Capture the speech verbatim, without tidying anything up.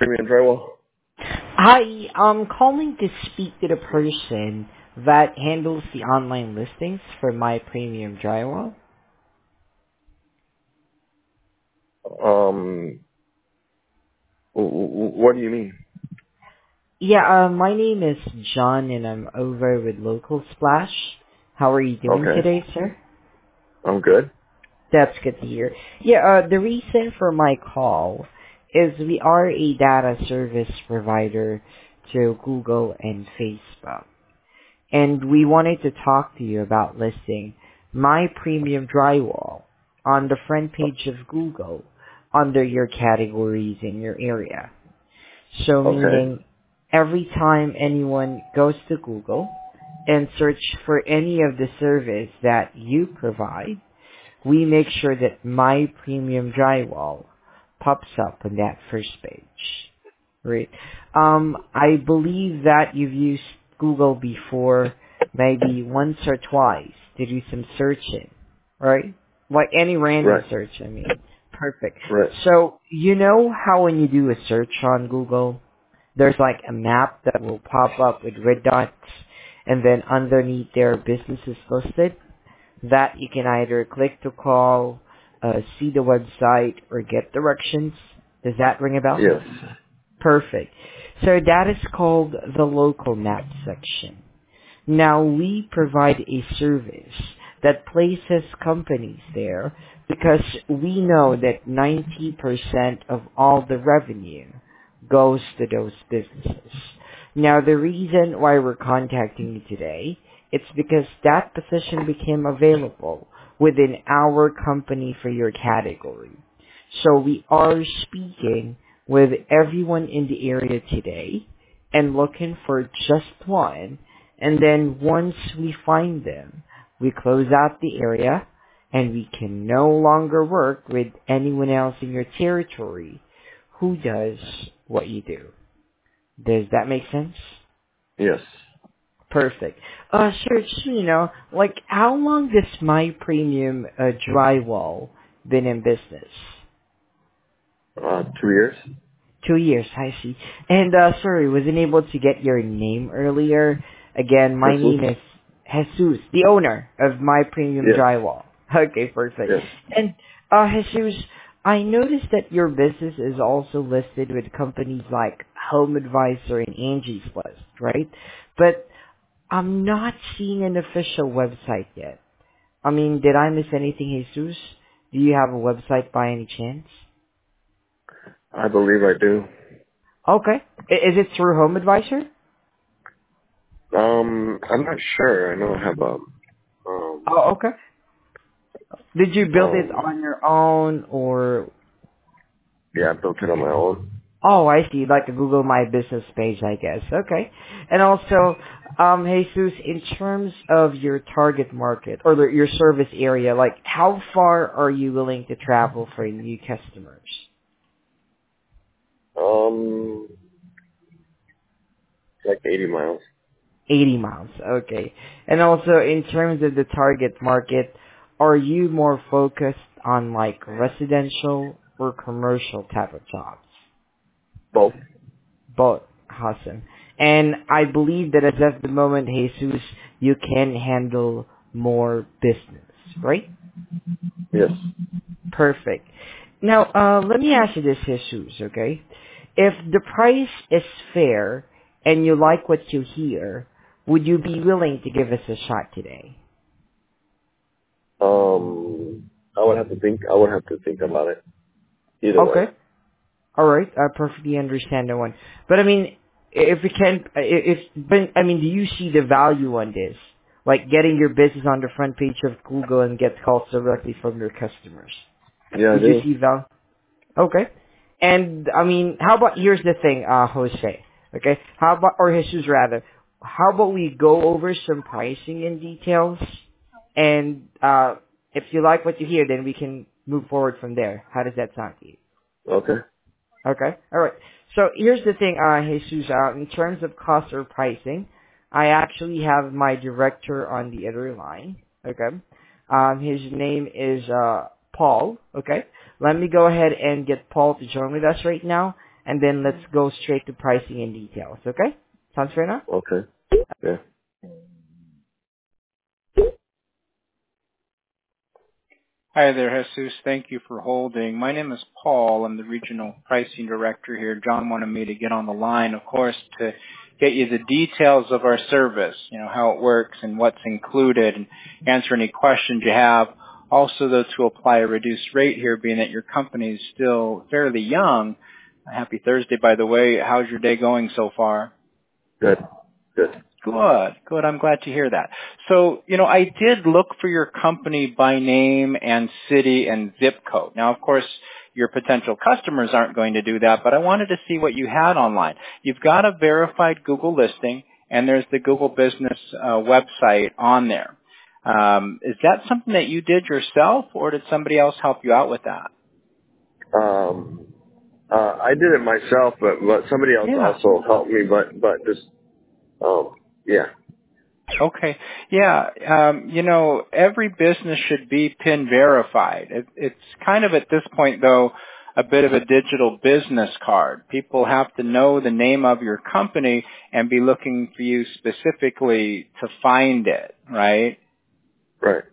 Premium Drywall. Hi, I'm calling to speak to the person that handles the online listings for My Premium Drywall. Um, w- w- what do you mean? Yeah, uh, my name is John and I'm over with Local Splash. How are you doing Okay, today, sir? I'm good. That's good to hear. Yeah, uh, the reason for my call is we are a data service provider to Google and Facebook. And we wanted to talk to you about listing My Premium Drywall on the front page of Google under your categories in your area. So Okay, meaning every time anyone goes to Google and search for any of the service that you provide, we make sure that My Premium Drywall pops up on that first page. Right. Um, I believe that you've used Google before, maybe once or twice, to do some searching, right? Like any random right, search, I mean. Perfect. right. So, you know how when you do a search on Google, there's like a map that will pop up with red dots, and then underneath there, businesses listed, that you can either click to call, uh, see the website, or get directions. Does that ring a bell? Yes. Perfect. So that is called the local map section. Now we provide a service that places companies there because we know that ninety percent of all the revenue goes to those businesses. Now the reason why we're contacting you today, it's because that position became available within our company for your category. So we are speaking with everyone in the area today and looking for just one. And then once we find them, we close out the area and we can no longer work with anyone else in your territory who does what you do. Does that make sense? Yes. Perfect. Uh, sir, just, so you know, like, how long has My Premium uh, Drywall been in business? Uh, two years. Two years, I see. And, uh, sorry, wasn't able to get your name earlier. Again, my Jesus. name is Jesus, the owner of My Premium Yes. Drywall. Okay, perfect. Yes. And, uh, Jesus, I noticed that your business is also listed with companies like Home Advisor and Angie's List, right? But I'm not seeing an official website yet. I mean, did I miss anything, Jesus? Do you have a website by any chance? I believe I do. Okay. I- Is it through Home Advisor? Um, I'm not sure. I know I have um, um, Oh, okay. Did you build it um, on your own or? yeah, I built it on my own. Oh, I see, like a Google My Business page, I guess. Okay. And also, um, Jesus, in terms of your target market or the, your service area, like how far are you willing to travel for new customers? Um, like eighty miles. eighty miles. Okay. And also, in terms of the target market, are you more focused on like residential or commercial type of jobs? Both. Both. Awesome. And I believe that as of the moment, Jesus, you can handle more business, right? Yes. Perfect. Now, uh, let me ask you this, Jesus, okay? If the price is fair and you like what you hear, would you be willing to give us a shot today? Um, I would have to think. I would have to think about it. Either way. Okay. All right. I perfectly understand that one. But I mean, if we can, if, but I mean, do you see the value on this? Like getting your business on the front page of Google and get calls directly from your customers. Yeah, I Would you do. see value? Okay. And I mean, how about, here's the thing, uh, Jose. Okay. How about, or Jesus rather, how about we go over some pricing in details and, uh, if you like what you hear, then we can move forward from there. How does that sound to you? Okay. Okay. All right. So here's the thing, uh, Jesus. Uh, in terms of cost or pricing, I actually have my director on the other line. Okay. Um, his name is uh, Paul. Okay. Let me go ahead and get Paul to join with us right now. and then let's go straight to pricing and details. Okay? Sounds fair enough? Okay. Yeah. Hi there, Jesus. Thank you for holding. My name is Paul. I'm the Regional Pricing Director here. John wanted me to get on the line, of course, to get you the details of our service, you know, how it works and what's included, and answer any questions you have. Also, though, to apply a reduced rate here, being that your company is still fairly young. Happy Thursday, by the way. How's your day going so far? Good. Good. Good, good. I'm glad to hear that. So, you know, I did look for your company by name and city and zip code. Now, of course, your potential customers aren't going to do that, but I wanted to see what you had online. You've got a verified Google listing, and there's the Google Business uh, website on there. Um, is that something that you did yourself, or did somebody else help you out with that? Um, uh, I did it myself, but, but somebody else Yeah. also helped me, but, but just, um, yeah. Okay. Yeah. Um, you know, every business should be PIN verified. It, it's kind of at this point, though, a bit of a digital business card. People have to know the name of your company and be looking for you specifically to find it, right? Right.